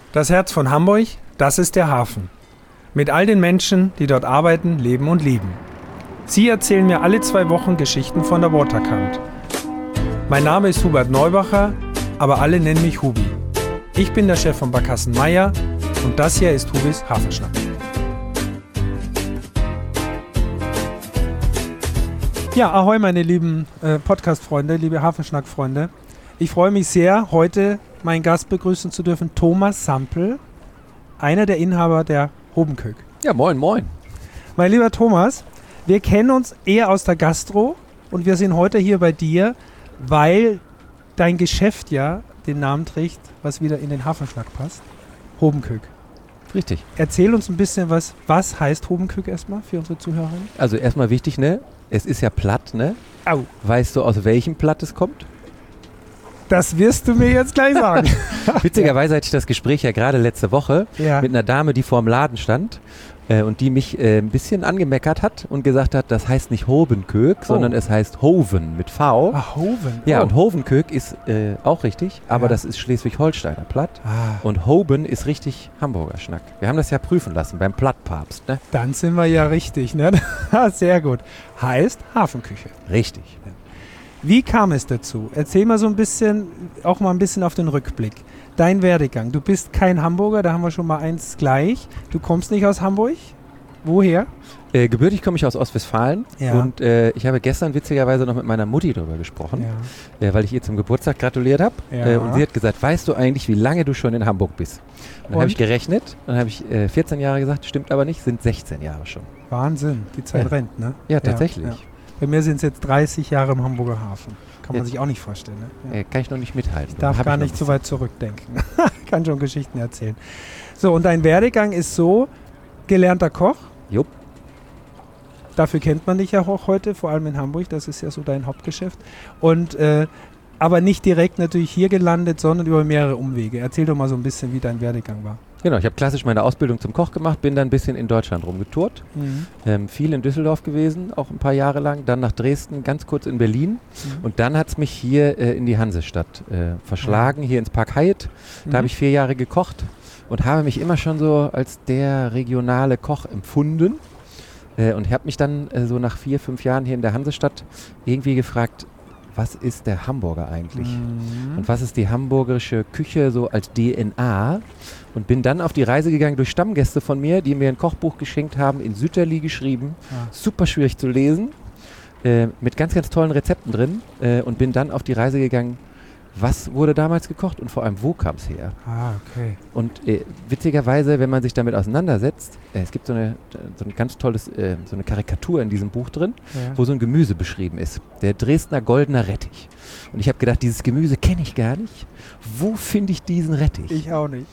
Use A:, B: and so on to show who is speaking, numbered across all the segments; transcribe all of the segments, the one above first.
A: Das Herz von Hamburg, das ist der Hafen. Mit all den Menschen, die dort arbeiten, leben und lieben. Sie erzählen mir alle 2 Wochen Geschichten von der Waterkant. Mein Name ist Hubert Neubacher, aber alle nennen mich Hubi. Ich bin der Chef von Barkassen Meier und das hier ist Hubis Hafenschnack. Ja, ahoi meine lieben Podcast-Freunde, liebe Hafenschnack-Freunde. Ich freue mich sehr, heute meinen Gast begrüßen zu dürfen, Thomas Sampel, einer der Inhaber der Hobenköek.
B: Ja, moin, moin.
A: Mein lieber Thomas, wir kennen uns eher aus der Gastro und wir sind heute hier bei dir, weil dein Geschäft ja den Namen trägt, was wieder in den Hafenschnack passt, Hobenköek.
B: Richtig.
A: Erzähl uns ein bisschen was heißt Hobenköek erstmal für unsere Zuhörerinnen?
B: Also erstmal wichtig, ne? Es ist ja platt, ne?
A: Au.
B: Weißt du, aus welchem Platt es kommt?
A: Das wirst du mir jetzt gleich sagen.
B: Witzigerweise hatte ich das Gespräch ja gerade letzte Woche mit einer Dame, die vor dem Laden stand und die mich ein bisschen angemeckert hat und gesagt hat, das heißt nicht Hobenköek, sondern es heißt Hoven mit V.
A: Ach, Hoven.
B: Ja, und Hovenköek ist auch richtig, aber das ist Schleswig-Holsteiner Platt. Und Hoben ist richtig Hamburger Schnack. Wir haben das ja prüfen lassen beim Plattpapst, ne?
A: Dann sind wir ja richtig, ne? Sehr gut. Heißt Hafenküche.
B: Richtig.
A: Wie kam es dazu? Erzähl mal so ein bisschen, auch mal ein bisschen auf den Rückblick. Dein Werdegang. Du bist kein Hamburger, da haben wir schon mal eins gleich. Du kommst nicht aus Hamburg. Woher?
B: Gebürtig komme ich aus Ostwestfalen und ich habe gestern witzigerweise noch mit meiner Mutti darüber gesprochen, weil ich ihr zum Geburtstag gratuliert habe. Und sie hat gesagt, weißt du eigentlich, wie lange du schon in Hamburg bist? Und dann habe ich gerechnet und dann habe ich 14 Jahre gesagt, stimmt aber nicht, sind 16 Jahre schon.
A: Wahnsinn, die Zeit rennt, ne?
B: Ja, tatsächlich.
A: Ja. Bei mir sind es jetzt 30 Jahre im Hamburger Hafen. Kann man sich auch nicht vorstellen. Ne?
B: Kann ich noch nicht mithalten.
A: Ich darf gar nicht so weit zurückdenken. Kann schon Geschichten erzählen. So, und dein Werdegang ist so, gelernter Koch.
B: Jupp.
A: Dafür kennt man dich ja auch heute, vor allem in Hamburg. Das ist ja so dein Hauptgeschäft. Und aber nicht direkt natürlich hier gelandet, sondern über mehrere Umwege. Erzähl doch mal so ein bisschen, wie dein Werdegang war.
B: Genau, ich habe klassisch meine Ausbildung zum Koch gemacht, bin dann ein bisschen in Deutschland rumgetourt. Viel in Düsseldorf gewesen, auch ein paar Jahre lang. Dann nach Dresden, ganz kurz in Berlin. Und dann hat es mich hier in die Hansestadt verschlagen, hier ins Park Hyatt. Da habe ich 4 Jahre gekocht und habe mich immer schon so als der regionale Koch empfunden. Und habe mich dann so nach 4, 5 Jahren hier in der Hansestadt irgendwie gefragt, was ist der Hamburger eigentlich? Und was ist die hamburgische Küche so als DNA? Und bin dann auf die Reise gegangen durch Stammgäste von mir, die mir ein Kochbuch geschenkt haben, in Sütterli geschrieben. Super schwierig zu lesen, mit ganz, ganz tollen Rezepten drin. Und bin dann auf die Reise gegangen, was wurde damals gekocht und vor allem, wo kam es her?
A: Okay.
B: Und witzigerweise, wenn man sich damit auseinandersetzt, es gibt so ein ganz tolles, so eine Karikatur in diesem Buch drin, wo so ein Gemüse beschrieben ist. Der Dresdner goldener Rettich. Und ich habe gedacht, dieses Gemüse kenne ich gar nicht. Wo finde ich diesen Rettich?
A: Ich auch nicht.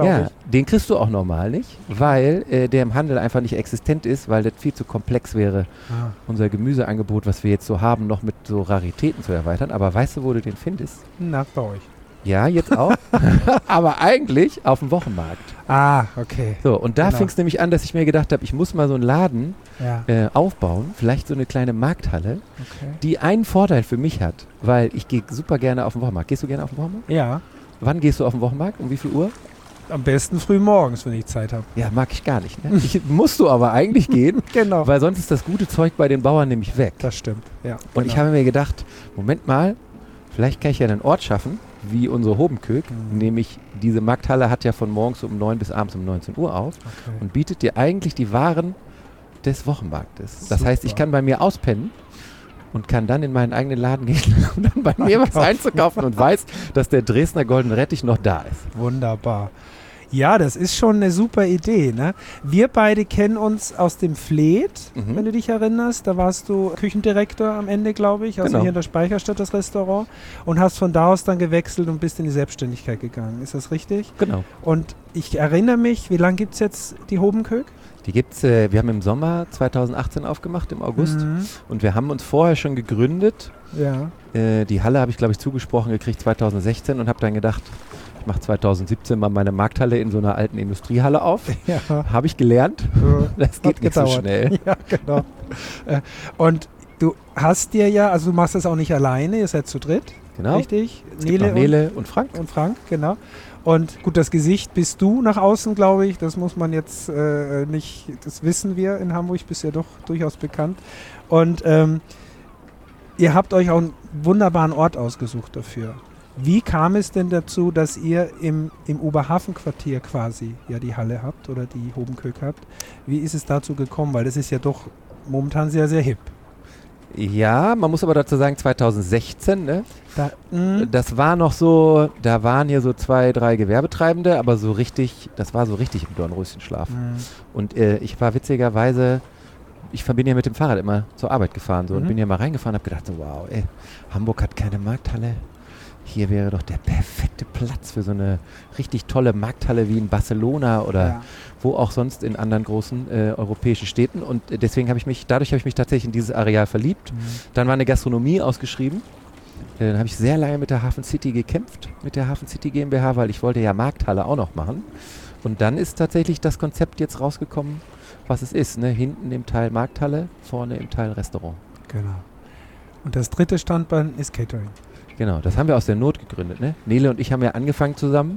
B: Den kriegst du auch normal nicht, weil der im Handel einfach nicht existent ist, weil das viel zu komplex wäre, unser Gemüseangebot, was wir jetzt so haben, noch mit so Raritäten zu erweitern. Aber weißt du, wo du den findest?
A: Na, bei euch.
B: Ja, jetzt auch. Aber eigentlich auf dem Wochenmarkt.
A: Okay.
B: So, und da fing es nämlich an, dass ich mir gedacht habe, ich muss mal so einen Laden aufbauen, vielleicht so eine kleine Markthalle, die einen Vorteil für mich hat, weil ich gehe super gerne auf den Wochenmarkt. Gehst du gerne auf den Wochenmarkt?
A: Ja.
B: Wann gehst du auf den Wochenmarkt? Um wie viel Uhr?
A: Am besten früh morgens, wenn ich Zeit habe.
B: Ja, mag ich gar nicht. Ne? Musst du aber eigentlich gehen, weil sonst ist das gute Zeug bei den Bauern nämlich weg.
A: Das stimmt, ja.
B: Und ich habe mir gedacht, Moment mal, vielleicht kann ich ja einen Ort schaffen, wie unsere Hobenköek, nämlich diese Markthalle hat ja von morgens um 9 bis abends um 19 Uhr auf und bietet dir eigentlich die Waren des Wochenmarktes. Das heißt, ich kann bei mir auspennen und kann dann in meinen eigenen Laden gehen und dann bei mir was einzukaufen und weiß, dass der Dresdner goldene Rettich noch da ist.
A: Wunderbar. Ja, das ist schon eine super Idee, ne? Wir beide kennen uns aus dem Fleet, wenn du dich erinnerst. Da warst du Küchendirektor am Ende, glaube ich, also hier in der Speicherstadt, das Restaurant. Und hast von da aus dann gewechselt und bist in die Selbstständigkeit gegangen. Ist das richtig?
B: Genau.
A: Und ich erinnere mich, wie lange gibt es jetzt die Hobenköek?
B: Die gibt's, wir haben im Sommer 2018 aufgemacht, im August. Und wir haben uns vorher schon gegründet.
A: Ja.
B: Die Halle habe ich, glaube ich, zugesprochen gekriegt 2016 und habe dann gedacht, ich mache 2017 mal meine Markthalle in so einer alten Industriehalle auf. Ja. Habe ich gelernt. Das geht nicht so schnell.
A: Ja, genau. Und du hast dir ja, also du machst das auch nicht alleine, ihr seid zu dritt.
B: Genau.
A: Richtig.
B: Nele und Frank.
A: Und Frank, genau. Und gut, das Gesicht bist du nach außen, glaube ich. Das muss man jetzt nicht, das wissen wir in Hamburg, bist ja doch durchaus bekannt. Und ihr habt euch auch einen wunderbaren Ort ausgesucht dafür. Wie kam es denn dazu, dass ihr im Oberhafenquartier quasi ja die Halle habt oder die Hobenkök habt? Wie ist es dazu gekommen? Weil das ist ja doch momentan sehr, sehr hip.
B: Ja, man muss aber dazu sagen, 2016, ne? Das war noch so, da waren hier so 2, 3 Gewerbetreibende, aber so richtig, das war so richtig im Dornröschenschlaf. Und ich war witzigerweise, ich bin ja mit dem Fahrrad immer zur Arbeit gefahren so, und bin ja mal reingefahren und habe gedacht, so, wow, ey, Hamburg hat keine Markthalle. Hier wäre doch der perfekte Platz für so eine richtig tolle Markthalle wie in Barcelona oder wo auch sonst in anderen großen europäischen Städten. Und deswegen dadurch habe ich mich tatsächlich in dieses Areal verliebt. Dann war eine Gastronomie ausgeschrieben. Dann habe ich sehr lange mit der Hafen City gekämpft, mit der Hafen City GmbH, weil ich wollte ja Markthalle auch noch machen. Und dann ist tatsächlich das Konzept jetzt rausgekommen, was es ist. Ne? Hinten im Teil Markthalle, vorne im Teil Restaurant.
A: Genau. Und das dritte Standbein ist Catering.
B: Genau, das haben wir aus der Not gegründet. Ne? Nele und ich haben ja angefangen zusammen,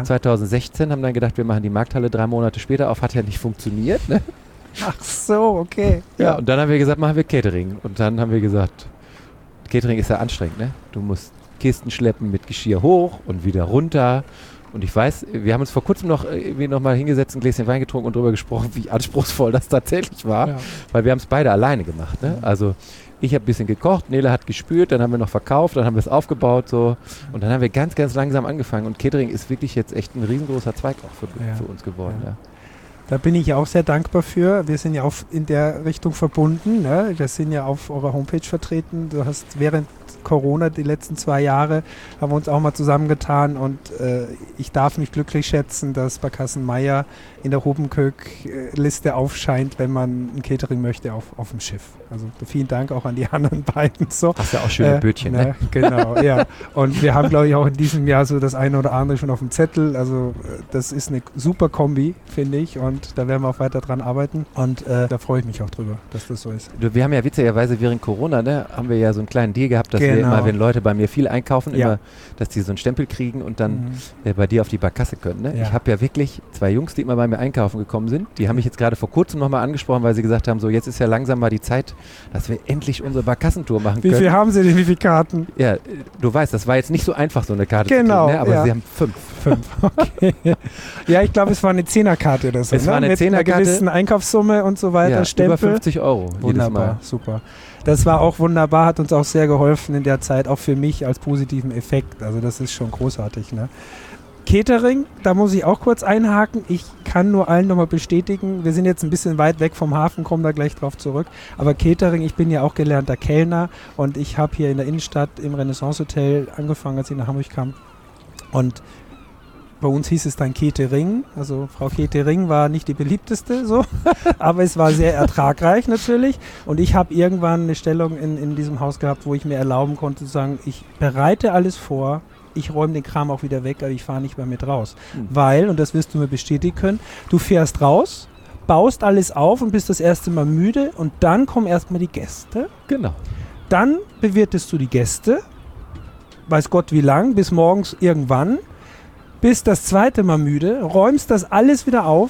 B: 2016, haben dann gedacht, wir machen die Markthalle 3 Monate später auf, hat ja nicht funktioniert. Ne?
A: Ach so, okay.
B: Ja, und dann haben wir gesagt, machen wir Catering. Und dann haben wir gesagt, Catering ist ja anstrengend, ne? Du musst Kisten schleppen mit Geschirr hoch und wieder runter. Und ich weiß, wir haben uns vor kurzem noch mal hingesetzt, ein Gläschen Wein getrunken und darüber gesprochen, wie anspruchsvoll das tatsächlich war. Ja. Weil wir haben es beide alleine gemacht. Ne? Also ich habe ein bisschen gekocht, Nele hat gespült, dann haben wir noch verkauft, dann haben wir es aufgebaut so und dann haben wir ganz, ganz langsam angefangen und Catering ist wirklich jetzt echt ein riesengroßer Zweig auch für uns geworden. Ja.
A: Da bin ich auch sehr dankbar für. Wir sind ja auch in der Richtung verbunden. Ne? Wir sind ja auf eurer Homepage vertreten. Du hast während Corona die letzten 2 Jahre haben wir uns auch mal zusammengetan und ich darf mich glücklich schätzen, dass Barkassen Meier in der Hobenkök-Liste aufscheint, wenn man ein Catering möchte auf dem Schiff. Also vielen Dank auch an die anderen beiden. So.
B: Hast ja auch schöne Bötchen, ne?
A: Genau, ja. Und wir haben, glaube ich, auch in diesem Jahr so das eine oder andere schon auf dem Zettel. Also das ist eine super Kombi, finde ich. Und da werden wir auch weiter dran arbeiten. Und da freue ich mich auch drüber, dass das so ist.
B: Wir haben ja witzigerweise während Corona, ne, haben wir ja so einen kleinen Deal gehabt, dass wir immer, wenn Leute bei mir viel einkaufen, immer, dass die so einen Stempel kriegen und dann bei dir auf die Barkasse können. Ne? Ich habe ja wirklich 2 Jungs, die immer bei mir einkaufen gekommen sind. Die haben mich jetzt gerade vor kurzem nochmal angesprochen, weil sie gesagt haben, so jetzt ist ja langsam mal die Zeit, dass wir endlich unsere Barkassentour machen können.
A: Wie viel haben sie denn? Wie viele Karten?
B: Ja, du weißt, das war jetzt nicht so einfach, so eine Karte zu kriegen, ne? Aber sie haben 5.
A: 5, okay. Ja, ich glaube, es war eine 10er-Karte oder so.
B: Es war eine 10er-Karte.
A: Mit einer gewissen Einkaufssumme und so weiter.
B: Ja,
A: Stempel.
B: über 50 Euro.
A: Wunderbar, super. Das war auch wunderbar, hat uns auch sehr geholfen in der Zeit, auch für mich als positiven Effekt. Also das ist schon großartig. Ne? Catering, da muss ich auch kurz einhaken. Ich kann nur allen nochmal bestätigen, wir sind jetzt ein bisschen weit weg vom Hafen, kommen da gleich drauf zurück. Aber Catering, ich bin ja auch gelernter Kellner und ich habe hier in der Innenstadt im Renaissance Hotel angefangen, als ich nach Hamburg kam. Und bei uns hieß es dann Catering, also Frau Catering war nicht die beliebteste, so, aber es war sehr ertragreich natürlich und ich habe irgendwann eine Stellung in diesem Haus gehabt, wo ich mir erlauben konnte zu sagen, ich bereite alles vor, ich räume den Kram auch wieder weg, aber ich fahre nicht mehr mit raus, weil, und das wirst du mir bestätigen können, du fährst raus, baust alles auf und bist das erste Mal müde und dann kommen erstmal die Gäste.
B: Genau.
A: Dann bewirtest du die Gäste, weiß Gott wie lang, bis morgens irgendwann, bist das zweite Mal müde, räumst das alles wieder auf,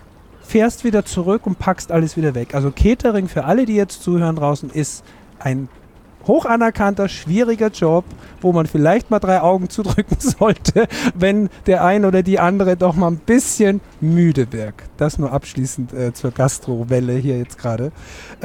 A: fährst wieder zurück und packst alles wieder weg. Also Catering für alle, die jetzt zuhören draußen, ist ein hoch anerkannter, schwieriger Job, wo man vielleicht mal 3 Augen zudrücken sollte, wenn der ein oder die andere doch mal ein bisschen müde wirkt. Das nur abschließend zur Gastrowelle hier jetzt gerade.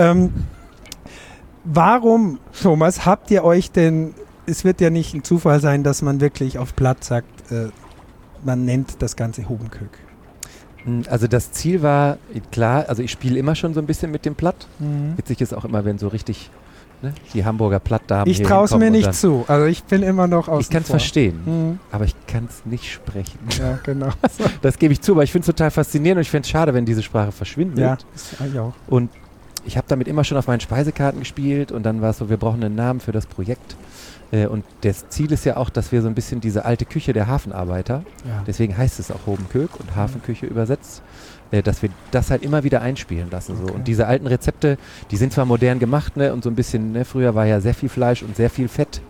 A: Warum, Thomas, habt ihr euch denn, es wird ja nicht ein Zufall sein, dass man wirklich auf Platt sagt, man nennt das Ganze Hobenkök.
B: Also das Ziel war, klar, also ich spiele immer schon so ein bisschen mit dem Platt. Witzig ist auch immer, wenn so richtig die Hamburger Plattdamen
A: ich traue es mir nicht zu, also ich bin immer noch außen
B: Ich kann es verstehen, aber ich kann es nicht sprechen.
A: Ja, genau.
B: Das gebe ich zu, aber ich finde es total faszinierend und ich finde es schade, wenn diese Sprache verschwindet.
A: Ja, das ich auch.
B: Und ich habe damit immer schon auf meinen Speisekarten gespielt und dann war es so, wir brauchen einen Namen für das Projekt. Und das Ziel ist ja auch, dass wir so ein bisschen diese alte Küche der Hafenarbeiter, deswegen heißt es auch Hobenkök und Hafenküche übersetzt, dass wir das halt immer wieder einspielen lassen. So. Und diese alten Rezepte, die sind zwar modern gemacht, ne, und so ein bisschen, ne, früher war ja sehr viel Fleisch und sehr viel Fett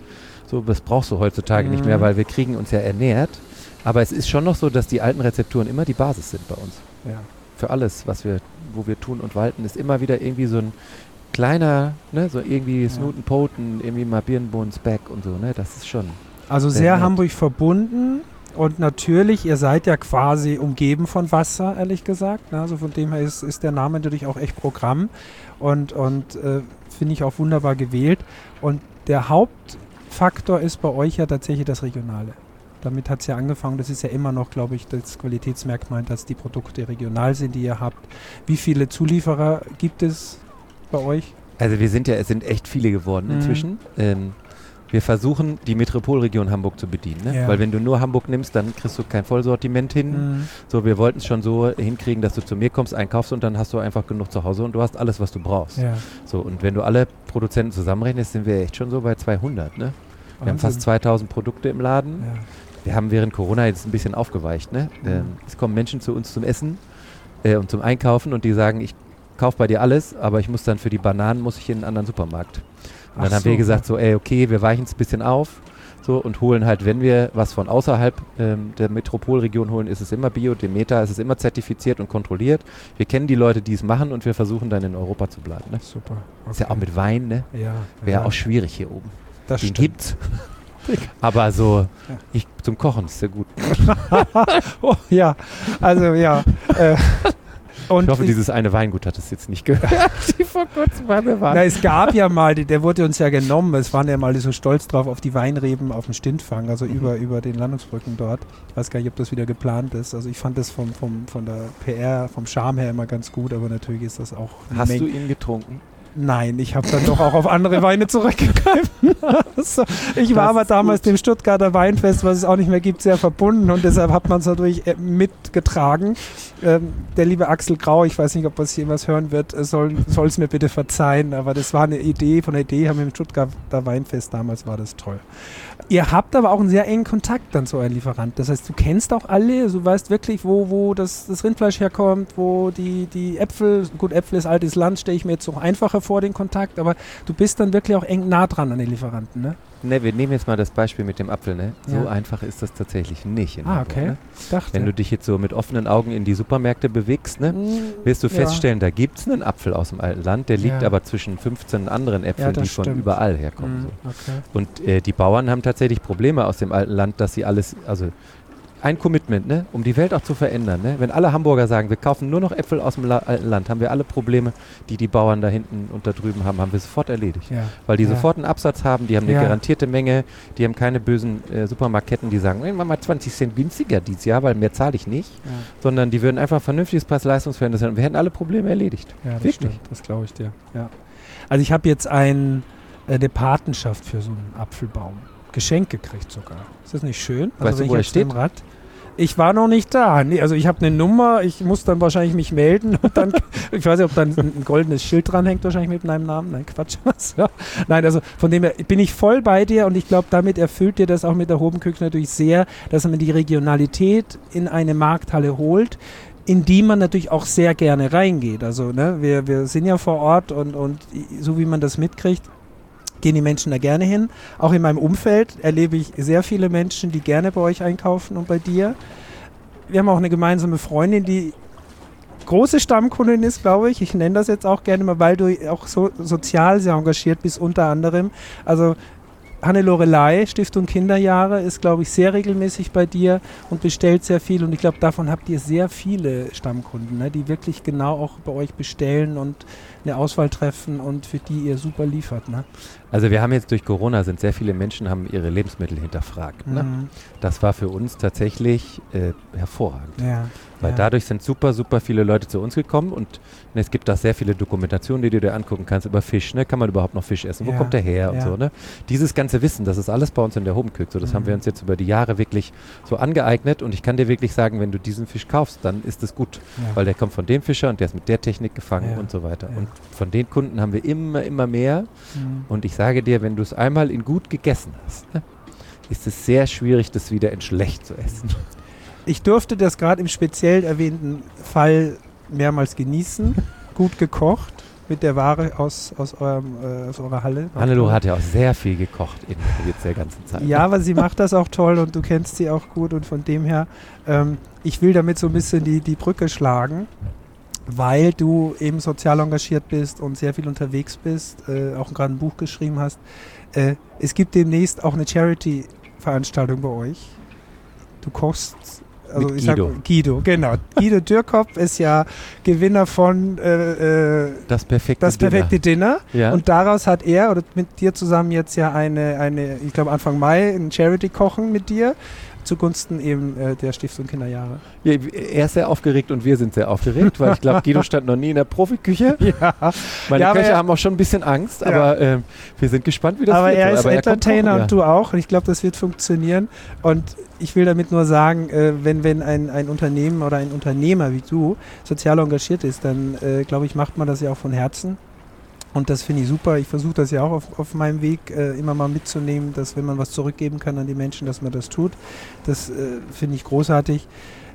B: So, das brauchst du heutzutage nicht mehr, weil wir kriegen uns ja ernährt. Aber es ist schon noch so, dass die alten Rezepturen immer die Basis sind bei uns.
A: Ja.
B: Für alles, wo wir tun und walten, ist immer wieder irgendwie so ein kleiner, ne, so irgendwie Snutenpoten, irgendwie mal Birnenbohnen, Speck und so, ne, das ist schon.
A: Also sehr Hamburg verbunden und natürlich, ihr seid ja quasi umgeben von Wasser, ehrlich gesagt. Ne? Also von dem her ist der Name natürlich auch echt Programm und finde ich auch wunderbar gewählt. Und der Hauptfaktor ist bei euch ja tatsächlich das Regionale. Damit hat es ja angefangen, das ist ja immer noch, glaube ich, das Qualitätsmerkmal, dass die Produkte regional sind, die ihr habt. Wie viele Zulieferer gibt es bei euch?
B: Also es sind echt viele geworden inzwischen. Wir versuchen, die Metropolregion Hamburg zu bedienen, ne? Weil wenn du nur Hamburg nimmst, dann kriegst du kein Vollsortiment hin. So, wir wollten es schon so hinkriegen, dass du zu mir kommst, einkaufst und dann hast du einfach genug zu Hause und du hast alles, was du brauchst. Ja. So, und wenn du alle Produzenten zusammenrechnest, sind wir echt schon so bei 200, ne? Wir haben fast 2000 Produkte im Laden. Ja. Wir haben während Corona jetzt ein bisschen aufgeweicht, ne? Es kommen Menschen zu uns zum Essen und zum Einkaufen und die sagen, ich kaufe bei dir alles, aber ich muss dann für die Bananen, muss ich in einen anderen Supermarkt. Und dann haben wir gesagt, so, okay, wir weichen es ein bisschen auf so, und holen halt, wenn wir was von außerhalb der Metropolregion holen, ist es immer Bio, Demeter, es ist immer zertifiziert und kontrolliert. Wir kennen die Leute, die es machen und wir versuchen dann in Europa zu bleiben. Ne?
A: Super. Okay.
B: Ist ja auch mit Wein, ne?
A: Ja.
B: Wäre auch schwierig hier oben.
A: Das
B: Den gibt's. Aber so, zum Kochen ist ja gut.
A: Oh, ja, also ja. Und
B: ich hoffe, dieses eine Weingut hat es jetzt nicht gehört, die vor kurzem bei mir waren.
A: Na, es gab ja mal, der wurde uns ja genommen, es waren ja mal so stolz drauf auf die Weinreben auf dem Stintfang, also über den Landungsbrücken dort. Ich weiß gar nicht, ob das wieder geplant ist. Also ich fand das von der PR, vom Charme her immer ganz gut, aber natürlich ist das auch...
B: Hast du ihn getrunken?
A: Nein, ich habe dann doch auch auf andere Weine zurückgegriffen. Also, ich war aber damals dem Stuttgarter Weinfest, was es auch nicht mehr gibt, sehr verbunden und deshalb hat man es natürlich mitgetragen. Der liebe Axel Grau, ich weiß nicht, ob das jemals hören wird, soll es mir bitte verzeihen, aber das war eine Idee, von der Idee haben wir im Stuttgarter Weinfest damals, war das toll. Ihr habt aber auch einen sehr engen Kontakt dann zu euren Lieferanten. Das heißt, du kennst auch alle, du weißt wirklich, wo das Rindfleisch herkommt, wo die Äpfel, gut, Äpfel ist altes Land, stelle ich mir jetzt noch einfacher vor, den Kontakt, aber du bist dann wirklich auch eng nah dran an den Lieferanten, ne?
B: Ne, wir nehmen jetzt mal das Beispiel mit dem Apfel, ne? So einfach ist das tatsächlich nicht in Hamburg,
A: okay.
B: Ne?
A: Ich dachte.
B: Wenn du dich jetzt so mit offenen Augen in die Supermärkte bewegst, ne, wirst du feststellen, da gibt es einen Apfel aus dem alten Land, der liegt aber zwischen 15 anderen Äpfeln, die von überall herkommen. So.
A: Okay.
B: Und die Bauern haben tatsächlich Probleme aus dem alten Land, dass sie alles, also ein Commitment, ne, um die Welt auch zu verändern. Ne? Wenn alle Hamburger sagen, wir kaufen nur noch Äpfel aus dem alten Land, haben wir alle Probleme, die Bauern da hinten und da drüben haben wir sofort erledigt. Ja. Weil die sofort einen Absatz haben, die haben eine garantierte Menge, die haben keine bösen Supermarktketten, die sagen, wir mal 20 Cent günstiger dieses Jahr, weil mehr zahle ich nicht, sondern die würden einfach ein vernünftiges Preis-Leistungsverhältnis haben und wir hätten alle Probleme erledigt.
A: Ja, das stimmt, das glaube ich dir. Ja. Also ich habe jetzt eine Patenschaft für so einen Apfelbaum. Geschenk gekriegt sogar. Ist das nicht schön?
B: Weißt du, wo er steht?
A: Ich war noch nicht da. Nee, also ich habe eine Nummer, ich muss dann wahrscheinlich mich melden und dann, ich weiß nicht, ob dann ein goldenes Schild dranhängt wahrscheinlich mit meinem Namen. Nein, Quatsch. Ja. Nein, also von dem her bin ich voll bei dir und ich glaube, damit erfüllt dir das auch mit der Hobenküche natürlich sehr, dass man die Regionalität in eine Markthalle holt, in die man natürlich auch sehr gerne reingeht. Also ne, wir sind ja vor Ort und so wie man das mitkriegt, gehen die Menschen da gerne hin. Auch in meinem Umfeld erlebe ich sehr viele Menschen, die gerne bei euch einkaufen und bei dir. Wir haben auch eine gemeinsame Freundin, die große Stammkundin ist, glaube ich. Ich nenne das jetzt auch gerne mal, weil du auch so sozial sehr engagiert bist, unter anderem. Also Hannelorelei, Stiftung Kinderjahre, ist, glaube ich, sehr regelmäßig bei dir und bestellt sehr viel. Und ich glaube, davon habt ihr sehr viele Stammkunden, ne, die wirklich genau auch bei euch bestellen und eine Auswahl treffen und für die ihr super liefert. Ne?
B: Also wir haben jetzt durch Corona sehr viele Menschen haben ihre Lebensmittel hinterfragt. Ne? Das war für uns tatsächlich hervorragend. Ja. Weil dadurch sind super, super viele Leute zu uns gekommen und es gibt da sehr viele Dokumentationen, die du dir angucken kannst über Fisch. Ne? Kann man überhaupt noch Fisch essen? Wo kommt der her? Und so. Ne? Dieses ganze Wissen, das ist alles bei uns in der Hobenküche. So, das haben wir uns jetzt über die Jahre wirklich so angeeignet und ich kann dir wirklich sagen, wenn du diesen Fisch kaufst, dann ist es gut. Weil der kommt von dem Fischer und der ist mit der Technik gefangen und so weiter. Und von den Kunden haben wir immer mehr und ich sage dir, wenn du es einmal in gut gegessen hast, ne, ist es sehr schwierig, das wieder in schlecht zu essen.
A: Ich durfte das gerade im speziell erwähnten Fall mehrmals genießen. Gut gekocht. mit der Ware aus eurer Halle.
B: Hannelore hat ja auch sehr viel gekocht in jetzt der ganzen Zeit.
A: Ja, aber sie macht das auch toll und du kennst sie auch gut und von dem her, ich will damit so ein bisschen die Brücke schlagen, weil du eben sozial engagiert bist und sehr viel unterwegs bist, auch gerade ein Buch geschrieben hast. Es gibt demnächst auch eine Charity-Veranstaltung bei euch. Du kochst, also
B: mit
A: ich
B: Guido.
A: sag Guido, genau. Guido Dürkop ist ja Gewinner von
B: Das perfekte
A: Dinner.
B: Ja.
A: Und daraus hat er oder mit dir zusammen jetzt ja eine ich glaube Anfang Mai, ein Charity-Kochen mit dir. Zugunsten eben der Stiftung Kinderjahre.
B: Ja, er ist sehr aufgeregt und wir sind sehr aufgeregt, weil ich glaube, Guido stand noch nie in der Profiküche.
A: Ja.
B: Meine Köche haben auch schon ein bisschen Angst, aber wir sind gespannt, wie das
A: aber
B: wird.
A: Er ist Entertainer
B: kochen,
A: und du auch. Und ich glaube, das wird funktionieren. Und ich will damit nur sagen, wenn ein Unternehmen oder ein Unternehmer wie du sozial engagiert ist, dann glaube ich, macht man das ja auch von Herzen. Und das finde ich super. Ich versuche das ja auch auf meinem Weg immer mal mitzunehmen, dass wenn man was zurückgeben kann an die Menschen, dass man das tut. Das finde ich großartig.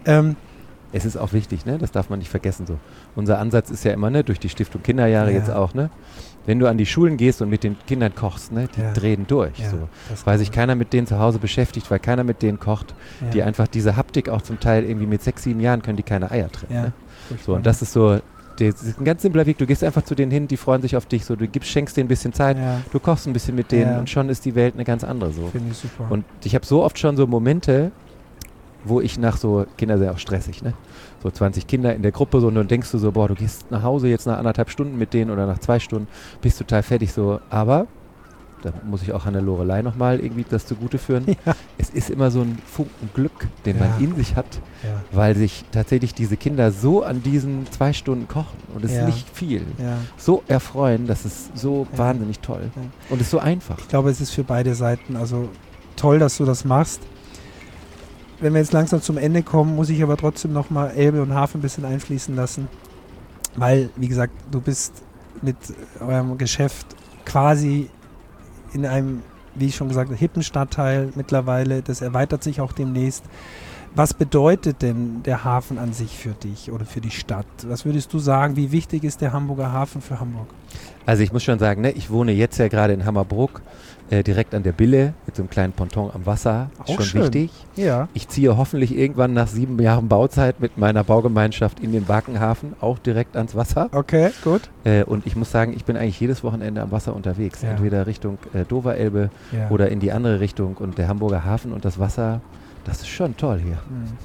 B: Es ist auch wichtig, ne? Das darf man nicht vergessen. So. Unser Ansatz ist ja immer, ne? Durch die Stiftung Kinderjahre jetzt auch, ne? Wenn du an die Schulen gehst und mit den Kindern kochst, ne? Die drehen durch.
A: Ja,
B: so. Weil sich keiner mit denen zu Hause beschäftigt, weil keiner mit denen kocht, die einfach diese Haptik auch zum Teil irgendwie mit 6, 7 Jahren können die keine Eier trennen.
A: Ja,
B: ne? So, und das ist so, das ist ein ganz simpler Weg. Du gehst einfach zu denen hin, die freuen sich auf dich. So, du schenkst denen ein bisschen Zeit, du kochst ein bisschen mit denen und schon ist die Welt eine ganz andere. So.
A: Finde ich super.
B: Und ich habe so oft schon so Momente, wo ich nach so, Kinder sind ja auch stressig, ne? So 20 Kinder in der Gruppe so, und dann denkst du so, boah, du gehst nach Hause jetzt nach 1,5 Stunden mit denen oder nach 2 Stunden, bist total fertig so. Aber, da muss ich auch Hannelore nochmal irgendwie das zugute führen, es ist immer so ein Funken Glück, den man in sich hat, weil sich tatsächlich diese Kinder so an diesen 2 Stunden kochen und es ist nicht viel, so erfreuen, das ist so wahnsinnig toll und es ist so einfach.
A: Ich glaube, es ist für beide Seiten also toll, dass du das machst. Wenn wir jetzt langsam zum Ende kommen, muss ich aber trotzdem nochmal Elbe und Hafen ein bisschen einfließen lassen, weil, wie gesagt, du bist mit eurem Geschäft quasi in einem, wie ich schon gesagt habe, hippen Stadtteil mittlerweile. Das erweitert sich auch demnächst. Was bedeutet denn der Hafen an sich für dich oder für die Stadt? Was würdest du sagen, wie wichtig ist der Hamburger Hafen für Hamburg?
B: Also ich muss schon sagen, ne, ich wohne jetzt ja gerade in Hammerbrook, direkt an der Bille, mit so einem kleinen Ponton am Wasser. Auch schon schön. Wichtig.
A: Ja.
B: Ich ziehe hoffentlich irgendwann nach 7 Jahren Bauzeit mit meiner Baugemeinschaft in den Wakenhafen, auch direkt ans Wasser.
A: Okay, gut.
B: Und ich muss sagen, ich bin eigentlich jedes Wochenende am Wasser unterwegs. Entweder Richtung Doverelbe oder in die andere Richtung. Und der Hamburger Hafen und das Wasser, das ist schon toll hier.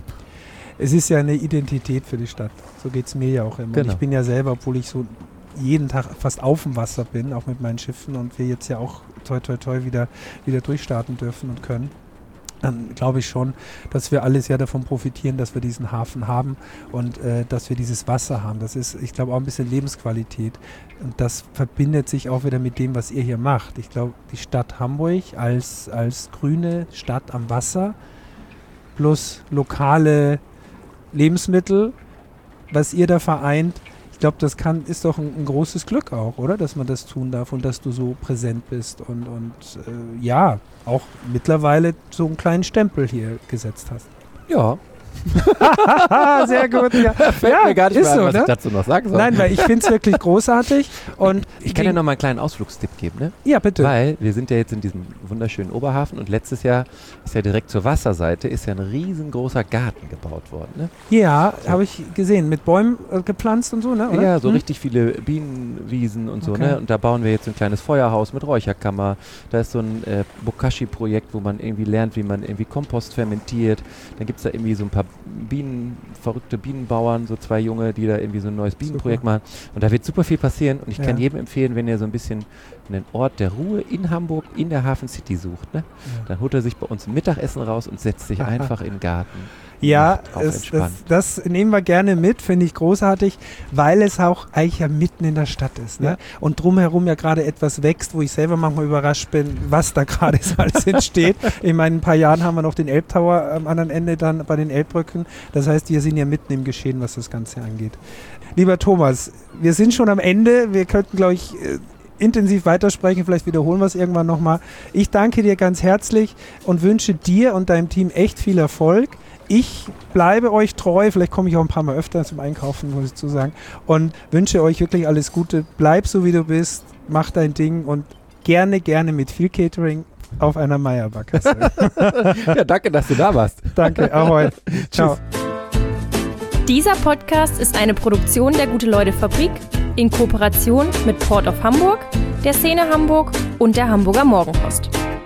A: Es ist ja eine Identität für die Stadt. So geht es mir ja auch immer.
B: Genau.
A: Ich bin ja selber, obwohl ich so jeden Tag fast auf dem Wasser bin, auch mit meinen Schiffen und wir jetzt ja auch toi toi toi wieder durchstarten dürfen und können, dann glaube ich schon, dass wir alle sehr davon profitieren, dass wir diesen Hafen haben und dass wir dieses Wasser haben. Das ist, ich glaube, auch ein bisschen Lebensqualität und das verbindet sich auch wieder mit dem, was ihr hier macht. Ich glaube, die Stadt Hamburg als grüne Stadt am Wasser plus lokale Lebensmittel, was ihr da vereint, ich glaube, das ist doch ein großes Glück auch, oder? Dass man das tun darf und dass du so präsent bist und auch mittlerweile so einen kleinen Stempel hier gesetzt hast.
B: Ja.
A: Sehr gut. Ja.
B: Fällt mir gar nicht mehr
A: so,
B: an, was
A: ne?
B: ich dazu noch sagen soll.
A: Nein, weil ich finde es wirklich großartig. Und
B: ich kann ja noch mal einen kleinen Ausflugstipp geben, ne?
A: Ja, bitte.
B: Weil wir sind ja jetzt in diesem wunderschönen Oberhafen und letztes Jahr ist ja direkt zur Wasserseite ist ja ein riesengroßer Garten gebaut worden, ne?
A: Ja, habe ich gesehen. Mit Bäumen gepflanzt und so, ne? Oder?
B: Ja, so richtig viele Bienenwiesen und so, ne? Und da bauen wir jetzt ein kleines Feuerhaus mit Räucherkammer. Da ist so ein Bokashi-Projekt, wo man irgendwie lernt, wie man irgendwie Kompost fermentiert. Dann gibt es da irgendwie so ein paar verrückte Bienenbauern, so 2 Junge, die da irgendwie so ein neues Bienenprojekt machen. Und da wird super viel passieren. Und ich kann jedem empfehlen, wenn er so ein bisschen einen Ort der Ruhe in Hamburg, in der Hafen City sucht, ne? Dann holt er sich bei uns ein Mittagessen raus und setzt sich einfach in den Garten.
A: Ja, das nehmen wir gerne mit, finde ich großartig, weil es auch eigentlich ja mitten in der Stadt ist. Ne? Ja. Und drumherum ja gerade etwas wächst, wo ich selber manchmal überrascht bin, was da gerade alles entsteht. In ein paar Jahren haben wir noch den Elbtower am anderen Ende dann bei den Elbbrücken. Das heißt, wir sind ja mitten im Geschehen, was das Ganze angeht. Lieber Thomas, wir sind schon am Ende. Wir könnten, glaube ich, intensiv weitersprechen, vielleicht wiederholen wir es irgendwann nochmal. Ich danke dir ganz herzlich und wünsche dir und deinem Team echt viel Erfolg. ich bleibe euch treu, vielleicht komme ich auch ein paar Mal öfter zum Einkaufen, muss ich zu sagen, und wünsche euch wirklich alles Gute. Bleib so, wie du bist, mach dein Ding und gerne mit viel Catering auf einer Meierbackkasse.
B: Ja, danke, dass du da warst.
A: Danke, ahoi. Ciao.
C: Dieser Podcast ist eine Produktion der Gute-Leute-Fabrik in Kooperation mit Port of Hamburg, der Szene Hamburg und der Hamburger Morgenpost.